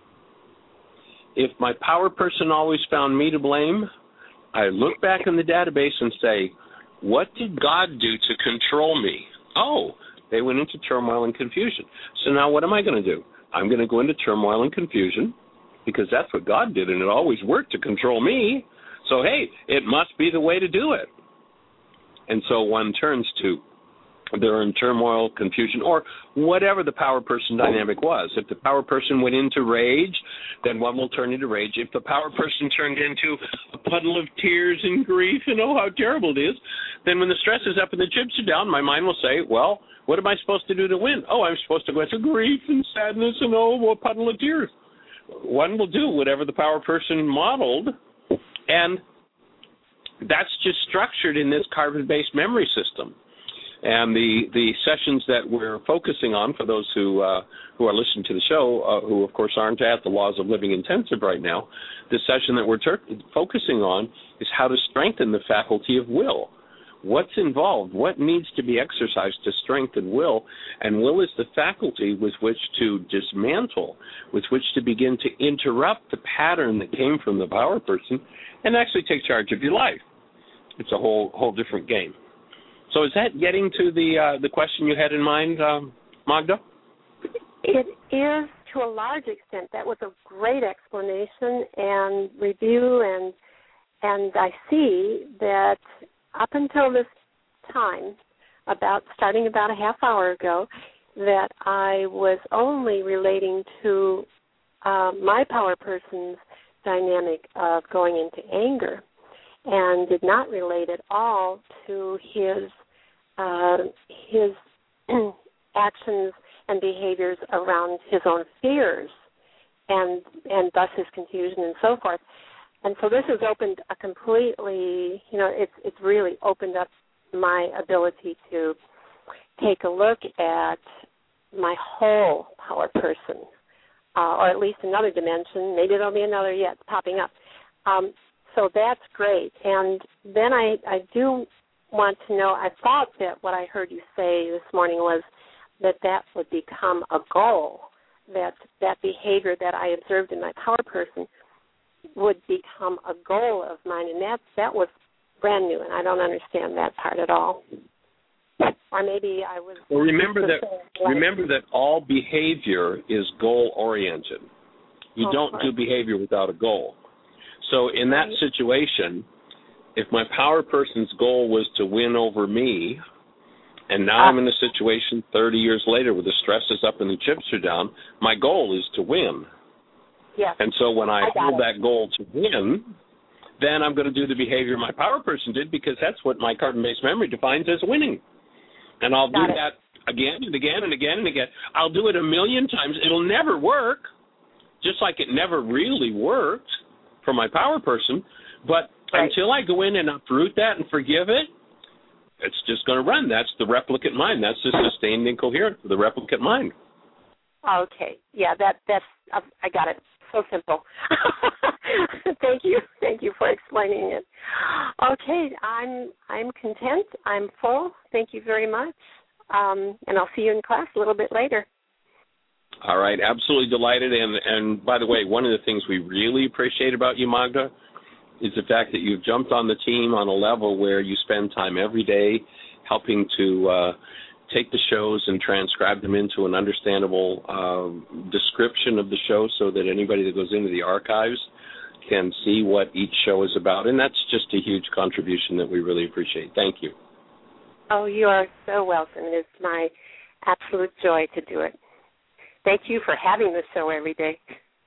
[SPEAKER 5] if my power person always found me to blame, I look back in the database and say, what did God do to control me? Oh, they went into turmoil and confusion. So now what am I going to do? I'm going to go into turmoil and confusion because that's what God did, and it always worked to control me. So, hey, it must be the way to do it. And so one turns to they're in turmoil, confusion, or whatever the power person dynamic was. If the power person went into rage, then one will turn into rage. If the power person turned into a puddle of tears and grief and oh, how terrible it is, then when the stress is up and the chips are down, my mind will say, well, what am I supposed to do to win? Oh, I'm supposed to go into grief and sadness and oh, a puddle of tears. One will do whatever the power person modeled, and that's just structured in this carbon-based memory system. And the, the sessions that we're focusing on, for those who uh, who are listening to the show, uh, who, of course, aren't at the Laws of Living Intensive right now, the session that we're ter- focusing on is how to strengthen the faculty of will. What's involved? What needs to be exercised to strengthen will? And will is the faculty with which to dismantle, with which to begin to interrupt the pattern that came from the power person and actually take charge of your life. It's a whole whole different game. So is that getting to the uh, the question you had in mind, um, Magda?
[SPEAKER 10] It is to a large extent. That was a great explanation and review, and and I see that up until this time, about starting about a half hour ago, that I was only relating to uh, my power person's dynamic of going into anger, and did not relate at all to his uh, his actions and behaviors around his own fears, and and thus his confusion and so forth. And so this has opened a completely, you know, it's it's really opened up my ability to take a look at my whole power person, uh, or at least another dimension. Maybe there'll be another yet popping up. Um, So that's great. And then I, I do want to know, I thought that what I heard you say this morning was that that would become a goal, that that behavior that I observed in my power person would become a goal of mine, and that that was brand new, and I don't understand that part at all. Or maybe I was.
[SPEAKER 5] Well, remember that. Remember that all behavior is goal oriented. You
[SPEAKER 10] oh,
[SPEAKER 5] don't
[SPEAKER 10] right.
[SPEAKER 5] do behavior without a goal. So in that situation, if my power person's goal was to win over me, and now uh, I'm in a situation thirty years later where the stress is up and the chips are down, my goal is to win.
[SPEAKER 10] Yes.
[SPEAKER 5] And so when I,
[SPEAKER 10] I
[SPEAKER 5] hold
[SPEAKER 10] it.
[SPEAKER 5] that goal to win, then I'm going to do the behavior my power person did, because that's what my carbon-based memory defines as winning. And I'll
[SPEAKER 10] got
[SPEAKER 5] do
[SPEAKER 10] it.
[SPEAKER 5] that again and again and again and again. I'll do it a million times. It'll never work, just like it never really worked for my power person. But
[SPEAKER 10] right.
[SPEAKER 5] until I go in and uproot that and forgive it, it's just going to run. That's the replicant mind. That's the sustained incoherence of the replicant mind.
[SPEAKER 10] Okay. Yeah, that that's uh, I got it. So simple. Thank you. Thank you for explaining it. Okay, I'm I'm content. I'm full. Thank you very much. Um, and I'll see you in class a little bit later.
[SPEAKER 5] All right, absolutely delighted. And and by the way, one of the things we really appreciate about you, Magda, is the fact that you've jumped on the team on a level where you spend time every day helping to uh, take the shows and transcribe them into an understandable uh, description of the show, so that anybody that goes into the archives can see what each show is about. And that's just a huge contribution that we really appreciate. Thank you.
[SPEAKER 10] Oh, you are so welcome. It is my absolute joy to do it. Thank you for having the show every day.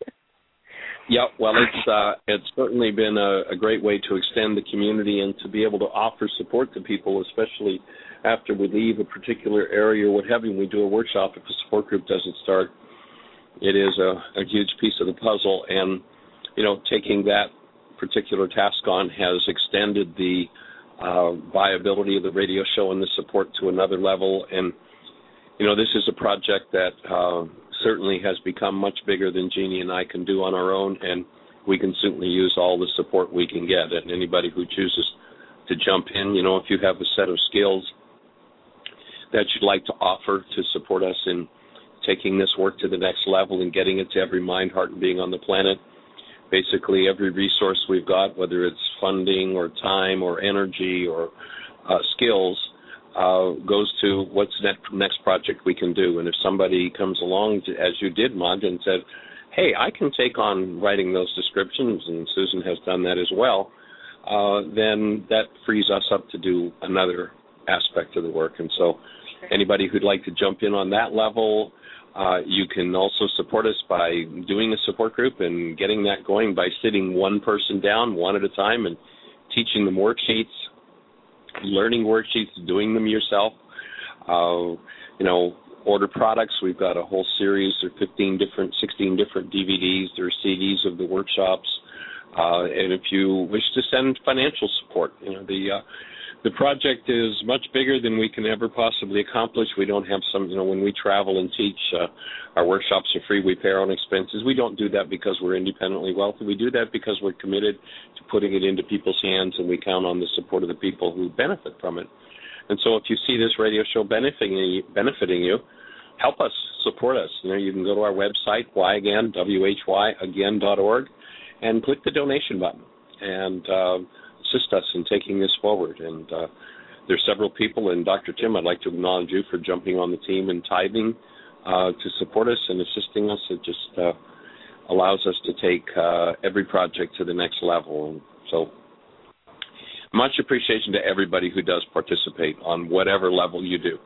[SPEAKER 5] Yeah, well, it's uh, it's certainly been a, a great way to extend the community and to be able to offer support to people, especially after we leave a particular area or what have you. We do a workshop. If a support group doesn't start, it is a, a huge piece of the puzzle. And, you know, taking that particular task on has extended the uh, viability of the radio show and the support to another level. And, you know, this is a project that uh, certainly has become much bigger than Jeannie and I can do on our own, and we can certainly use all the support we can get. And anybody who chooses to jump in, you know, if you have a set of skills that you'd like to offer to support us in taking this work to the next level and getting it to every mind, heart, and being on the planet, basically every resource we've got, whether it's funding or time or energy or uh, skills, uh, goes to what's the next, next project we can do. And if somebody comes along, to, as you did, Magda, and said, hey, I can take on writing those descriptions, and Susan has done that as well, uh, then that frees us up to do another aspect of the work. And so anybody who'd like to jump in on that level, uh, you can also support us by doing a support group and getting that going by sitting one person down, one at a time, and teaching them worksheets, learning worksheets, doing them yourself. Uh, you know, order products. We've got a whole series. There are fifteen different, sixteen different D V Ds. There are C Ds of the workshops. Uh, and if you wish to send financial support, you know, the uh, the project is much bigger than we can ever possibly accomplish. We don't have some, you know, when we travel and teach, uh, our workshops are free. We pay our own expenses. We don't do that because we're independently wealthy. We do that because we're committed to putting it into people's hands, and we count on the support of the people who benefit from it. And so if you see this radio show benefiting, benefiting you, help us, support us. You know, you can go to our website, why again, W H Y again dot org, and click the donation button and uh, assist us in taking this forward. And uh, there's several people, and Doctor Tim, I'd like to acknowledge you for jumping on the team and tithing uh, to support us and assisting us. It just uh, allows us to take uh, every project to the next level. And so much appreciation to everybody who does participate on whatever level you do.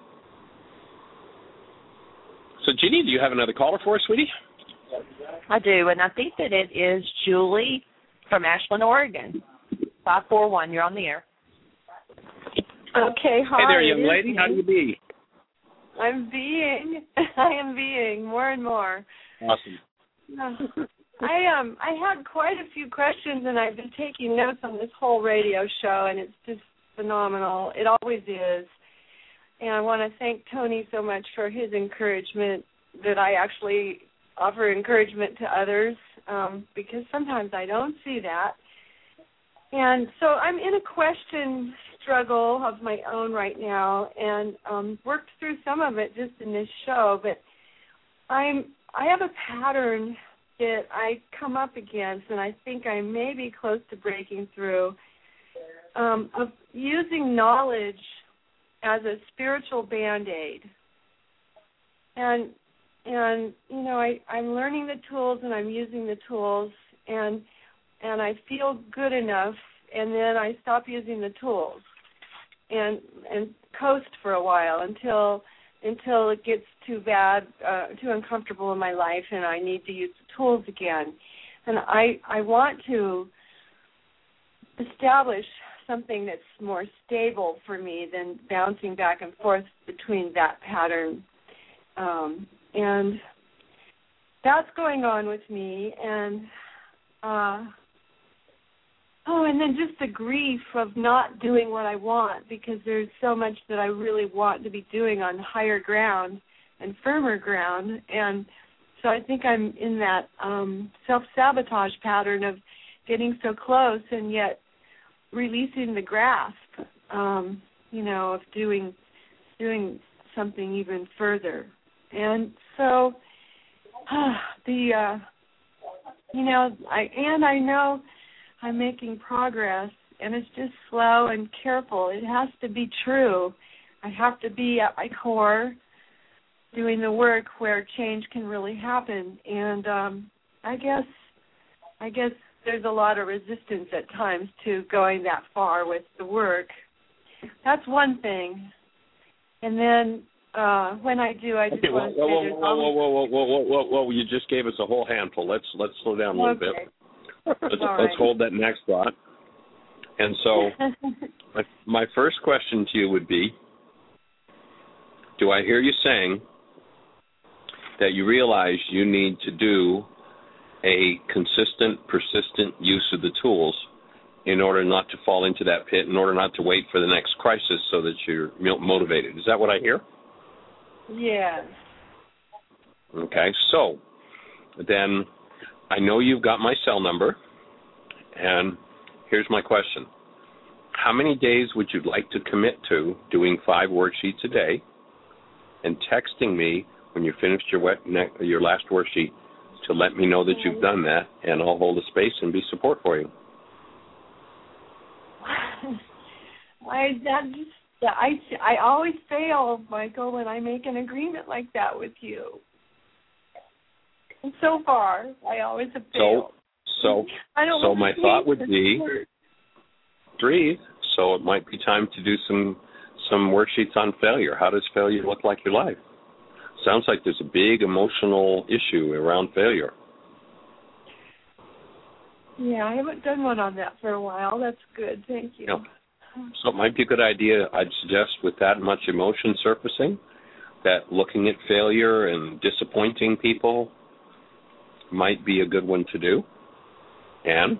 [SPEAKER 5] So, Jeannie, do you have another caller for us, sweetie?
[SPEAKER 11] I do, and I think that it is Julie from Ashland, Oregon. five four one, you're on the air.
[SPEAKER 12] Okay, hi.
[SPEAKER 5] Hey there, young lady. How do you be?
[SPEAKER 12] I'm being. I am being more and more.
[SPEAKER 5] Awesome.
[SPEAKER 12] I um I had quite a few questions, and I've been taking notes on this whole radio show, and it's just phenomenal. It always is. And I want to thank Tony so much for his encouragement, that I actually offer encouragement to others, um, because sometimes I don't see that. And so I'm in a question struggle of my own right now, and um, worked through some of it just in this show. But I'm I have a pattern that I come up against, and I think I may be close to breaking through, um, of using knowledge as a spiritual Band-Aid. And, and you know, I, I'm learning the tools and I'm using the tools, and and I feel good enough, and then I stop using the tools and and coast for a while until until it gets too bad, uh, too uncomfortable in my life, and I need to use the tools again. And I I want to establish something that's more stable for me than bouncing back and forth between that pattern. Um, and that's going on with me. And, uh, oh, and then just the grief of not doing what I want, because there's so much that I really want to be doing on higher ground and firmer ground. And so I think I'm in that um, self-sabotage pattern of getting so close and yet releasing the grasp, um, you know, of doing doing something even further. And so uh, the, uh, you know, I and I know I'm making progress, and it's just slow and careful. It has to be true. I have to be at my core doing the work where change can really happen. And um, I guess, I guess there's a lot of resistance at times to going that far with the work. That's one thing. And then uh, when I do, I just
[SPEAKER 5] okay,
[SPEAKER 12] want to
[SPEAKER 5] whoa,
[SPEAKER 12] say
[SPEAKER 5] whoa, whoa, whoa, whoa, whoa, whoa, whoa, whoa, whoa, you just gave us a whole handful. Let's let's slow down a little
[SPEAKER 12] okay.
[SPEAKER 5] bit. Let's,
[SPEAKER 12] All
[SPEAKER 5] let's
[SPEAKER 12] right.
[SPEAKER 5] hold that next thought. And so my, my first question to you would be, do I hear you saying that you realize you need to do a consistent, persistent use of the tools in order not to fall into that pit, in order not to wait for the next crisis so that you're motivated? Is that what I hear?
[SPEAKER 12] Yes.
[SPEAKER 5] Okay, so then I know you've got my cell number, and here's my question. How many days would you like to commit to doing five worksheets a day and texting me when you finished your, wet ne- your last worksheet to let me know that you've done that, and I'll hold a space and be support for you?
[SPEAKER 12] I that just I I always fail, Michael, when I make an agreement like that with you. And so far, I always have failed.
[SPEAKER 5] So, so,
[SPEAKER 12] I don't
[SPEAKER 5] so my thought would be
[SPEAKER 12] word.
[SPEAKER 5] breathe. So it might be time to do some some worksheets on failure. How does failure look like your life? Sounds like there's a big emotional issue around failure.
[SPEAKER 12] Yeah, I haven't done one on that for a while. That's good. Thank you.
[SPEAKER 5] Yeah. So it might be a good idea, I'd suggest, with that much emotion surfacing, that looking at failure and disappointing people might be a good one to do. And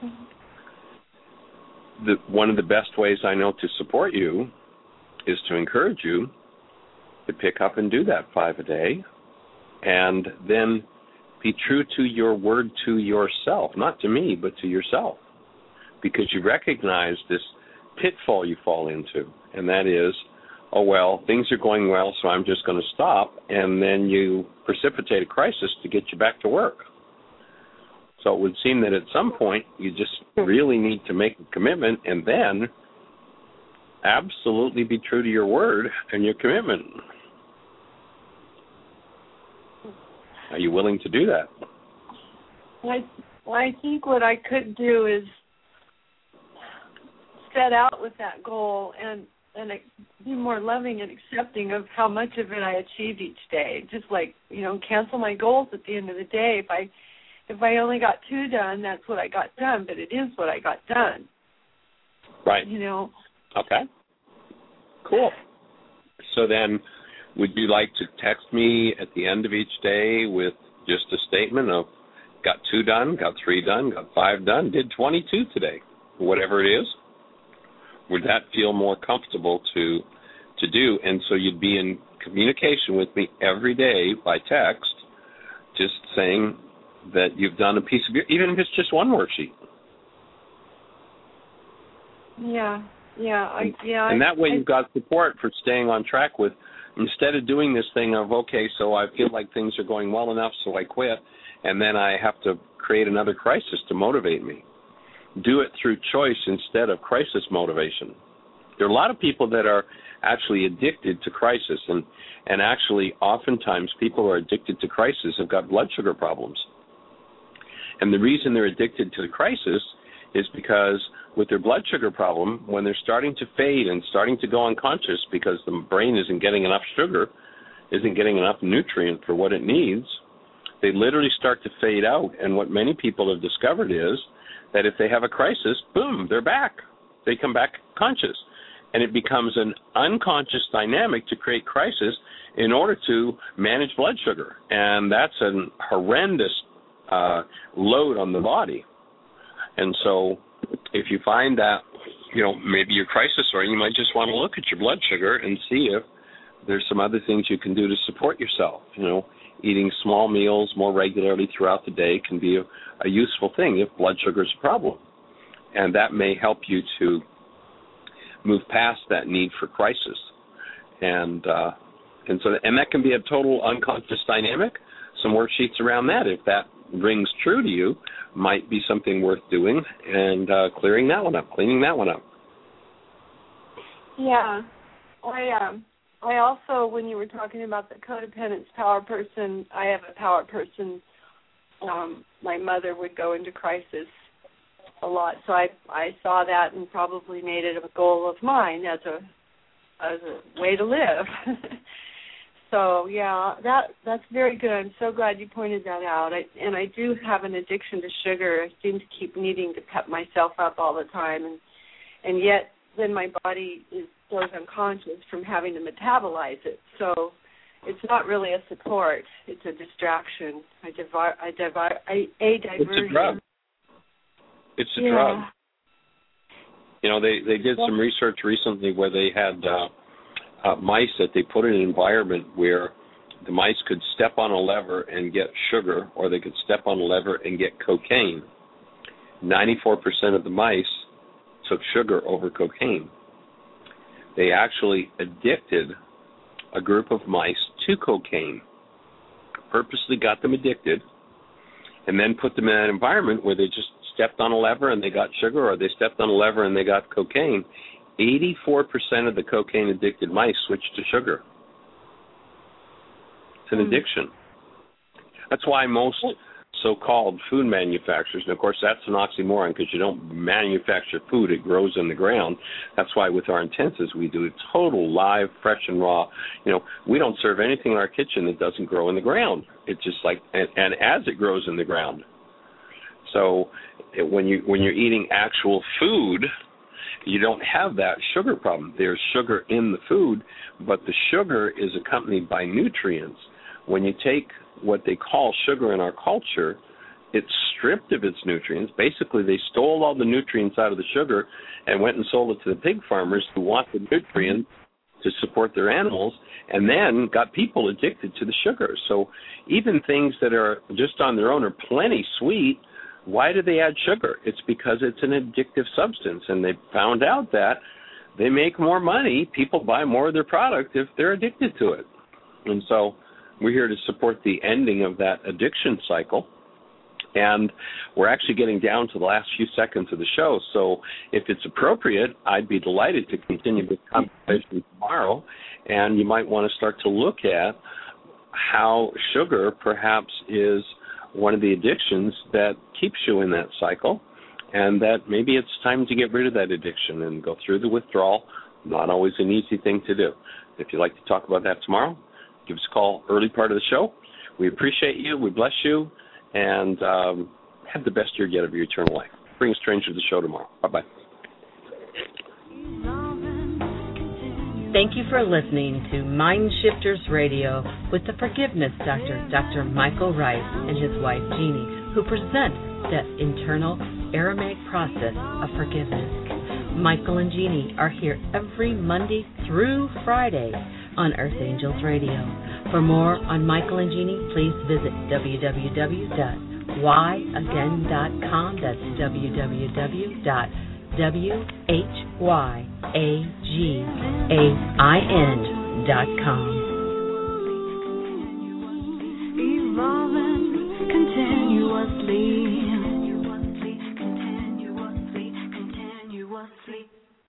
[SPEAKER 5] the, one of the best ways I know to support you is to encourage you to pick up and do that five a day, and then be true to your word to yourself, not to me, but to yourself, because you recognize this pitfall you fall into, and that is, oh, well, things are going well, so I'm just going to stop, and then you precipitate a crisis to get you back to work. So it would seem that at some point you just really need to make a commitment and then absolutely be true to your word and your commitment. Are you willing to do that?
[SPEAKER 12] I, well, I think what I could do is set out with that goal and and be more loving and accepting of how much of it I achieved each day. Just like, you know, cancel my goals at the end of the day. If I if I only got two done, that's what I got done, but it is what I got done.
[SPEAKER 5] Right.
[SPEAKER 12] You know.
[SPEAKER 5] Okay. Cool. So then, would you like to text me at the end of each day with just a statement of got two done, got three done, got five done, did twenty-two today, whatever it is? Would that feel more comfortable to to do? And so you'd be in communication with me every day by text, just saying that you've done a piece of your, even if it's just one worksheet.
[SPEAKER 12] Yeah, yeah, I, yeah.
[SPEAKER 5] And that way
[SPEAKER 12] I,
[SPEAKER 5] you've got support for staying on track with instead of doing this thing of, okay, so I feel like things are going well enough, so I quit, and then I have to create another crisis to motivate me. Do it through choice instead of crisis motivation. There are a lot of people that are actually addicted to crisis, and, and actually oftentimes people who are addicted to crisis have got blood sugar problems. And the reason they're addicted to the crisis is because with their blood sugar problem, when they're starting to fade and starting to go unconscious because the brain isn't getting enough sugar, isn't getting enough nutrient for what it needs, they literally start to fade out. And what many people have discovered is that if they have a crisis, boom, they're back. They come back conscious. And it becomes an unconscious dynamic to create crisis in order to manage blood sugar. And that's a horrendous uh, load on the body. And so if you find that, you know, maybe you're crisis oriented, you might just want to look at your blood sugar and see if there's some other things you can do to support yourself. You know, eating small meals more regularly throughout the day can be a, a useful thing if blood sugar is a problem. And that may help you to move past that need for crisis. And uh, and so and that can be a total unconscious dynamic. Some worksheets around that, if that rings true to you, might be something worth doing and uh, clearing that one up, cleaning that one up.
[SPEAKER 12] Yeah. I um I also, when you were talking about the codependence power person, I have a power person. Um, my mother would go into crisis a lot, so I I saw that and probably made it a goal of mine as a as a way to live. So yeah, that that's very good. I'm so glad you pointed that out. I, and I do have an addiction to sugar. I seem to keep needing to pep myself up all the time, and and yet then my body is goes unconscious from having to metabolize it. So it's not really a support; it's a distraction. I divar, I divar, I, a diversion.
[SPEAKER 5] It's a drug. It's a
[SPEAKER 12] yeah.
[SPEAKER 5] drug. You know, they they did some research recently where they had uh, uh, mice that they put in an environment where the mice could step on a lever and get sugar, or they could step on a lever and get cocaine. ninety-four percent of the mice took sugar over cocaine. They actually addicted a group of mice to cocaine, purposely got them addicted, and then put them in an environment where they just stepped on a lever and they got sugar, or they stepped on a lever and they got cocaine. eighty-four percent of the cocaine-addicted mice switched to sugar. It's an addiction. That's why most so-called food manufacturers, and of course that's an oxymoron because you don't manufacture food, it grows in the ground. That's why with our intensives we do total live, fresh and raw. You know, we don't serve anything in our kitchen that doesn't grow in the ground. It's just like, and, and as it grows in the ground. So it, when you when you're eating actual food, you don't have that sugar problem. There's sugar in the food, but the sugar is accompanied by nutrients. When you take what they call sugar in our culture, it's stripped of its nutrients. Basically, they stole all the nutrients out of the sugar and went and sold it to the pig farmers who want the nutrients to support their animals, and then got people addicted to the sugar. So even things that are just on their own are plenty sweet, why do they add sugar? It's because it's an addictive substance, and they found out that they make more money, people buy more of their product if they're addicted to it. And so we're here to support the ending of that addiction cycle. And we're actually getting down to the last few seconds of the show. So if it's appropriate, I'd be delighted to continue this conversation tomorrow. And you might want to start to look at how sugar perhaps is one of the addictions that keeps you in that cycle, and that maybe it's time to get rid of that addiction and go through the withdrawal. Not always an easy thing to do. If you'd like to talk about that tomorrow, give us a call early part of the show. We appreciate you. We bless you. And um, have the best year yet of your eternal life. Bring a stranger to the show tomorrow. Bye-bye.
[SPEAKER 2] Thank you for listening to Mind Shifters Radio with the Forgiveness Doctor, Doctor Michael Rice, and his wife, Jeanie, who present the internal Aramaic process of forgiveness. Michael and Jeanie are here every Monday through Friday on Earth Angels Radio. For more on Michael and Jeanie, please visit w w w dot why again dot com. That's w w w dot why again dot com.